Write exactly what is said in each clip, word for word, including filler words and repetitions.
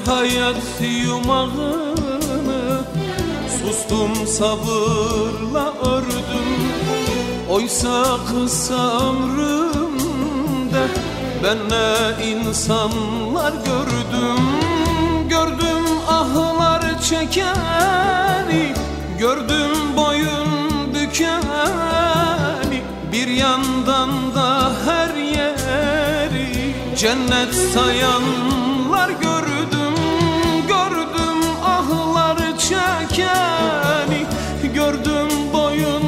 hayat yumağını sustum sabırla ördüm. Oysa kısa ömrümde ben ne insanlar gördüm. Gördüm ahlar çekeni, gördüm boyun bükeni. Bir yandan da her yeri cennet sayanlar gördüm. Gördüm ahlar çekeni, gördüm boyun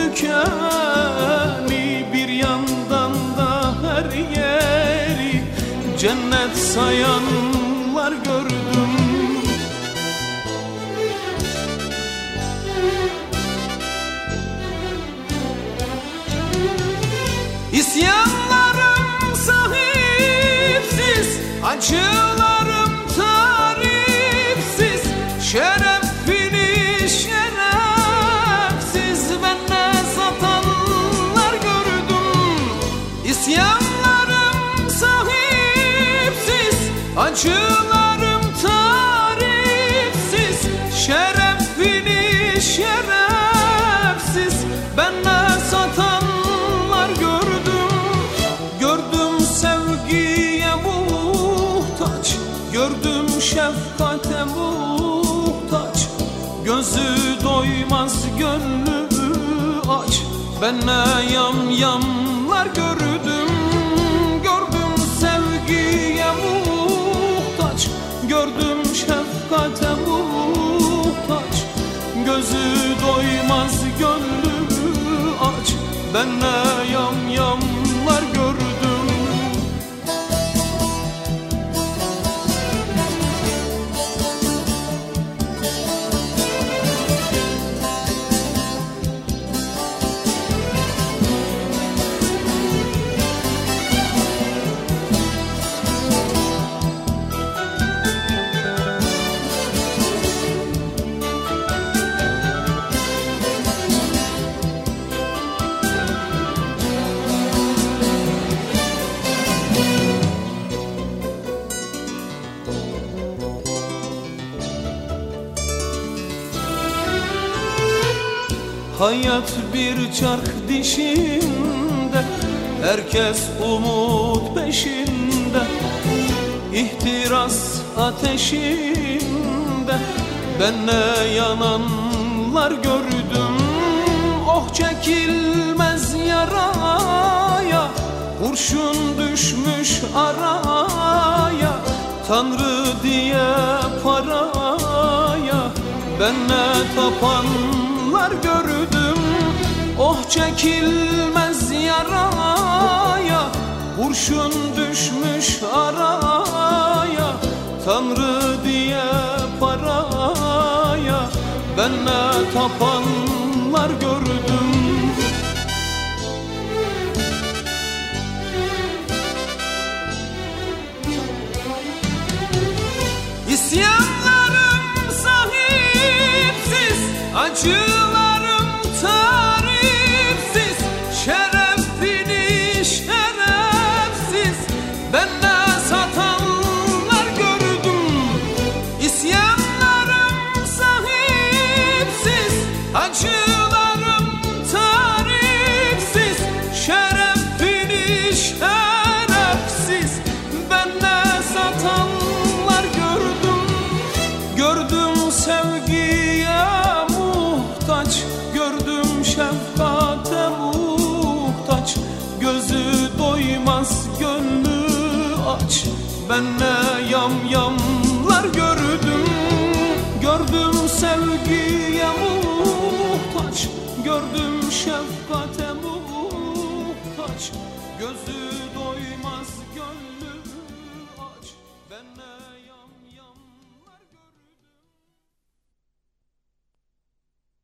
bükeni. Bir yandan da her yeri cennet sayanlar gördüm. İsyanlarım sahipsiz, acılarım tarifsiz. Şerefini şerefsiz bana satanlar gördüm. İsyanlarım sahipsiz, acılarım tarifsiz. Şerefini şerefsiz bana satanlar gördüm. Gördüm sevgiye muhtaç, gördüm şefkate muhtaç. Gözü doymaz gönlü aç, ben ne yamyamlar gördüm. Gördüm sevgiye muhtaç, gördüm şefkate muhtaç. Gözü doymaz gönlü aç, ben ne yamyamlar gördüm. Hayat bir çark dişinde, herkes umut peşinde. İhtiras ateşinde ben ne yananlar gördüm. Oh çekilmez yaraya, kurşun düşmüş araya. Tanrı diye paraya ben ne tapanlar gördüm. Oh çekilmez yaraya, kurşun düşmüş araya. Tanrı diye paraya ben ne tapanlar gördüm. İsyanlarım sahipsiz, acılarım tarifsiz. Şerefini şerefsiz ben ne satanlar gördüm. İsyanlarım sahipsiz, acılarım tarifsiz. Şerefini şerefsiz ben ne satanlar gördüm. Gördüm sevgiye muhtaç, gördüm şefkate muhtaç. Gözü doymaz gönlü aç, ben ne yamyamlar gördüm. Gördüm sevgiye muhtaç, gördüm şefkate muhtaç. Gözü